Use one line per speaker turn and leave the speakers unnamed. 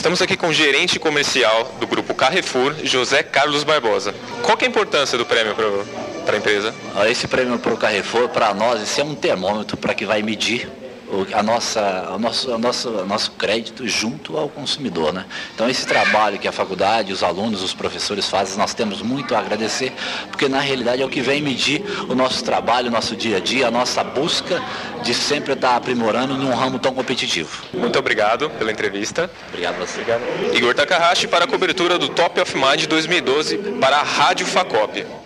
Estamos aqui com o gerente comercial do Grupo Carrefour, José Carlos Barbosa. Qual que é a importância do prêmio para a empresa?
Esse prêmio para o Carrefour, para nós, esse é um termômetro para que vai medir o nosso crédito junto ao consumidor, né? Então esse trabalho que a faculdade, os alunos, os professores fazem, nós temos muito a agradecer, porque na realidade é o que vem medir o nosso trabalho, o nosso dia a dia, a nossa busca de sempre estar aprimorando num ramo tão competitivo.
Muito obrigado pela entrevista.
Obrigado a você.
Igor Takahashi para a cobertura do Top of Mind 2012 para a Rádio Facop.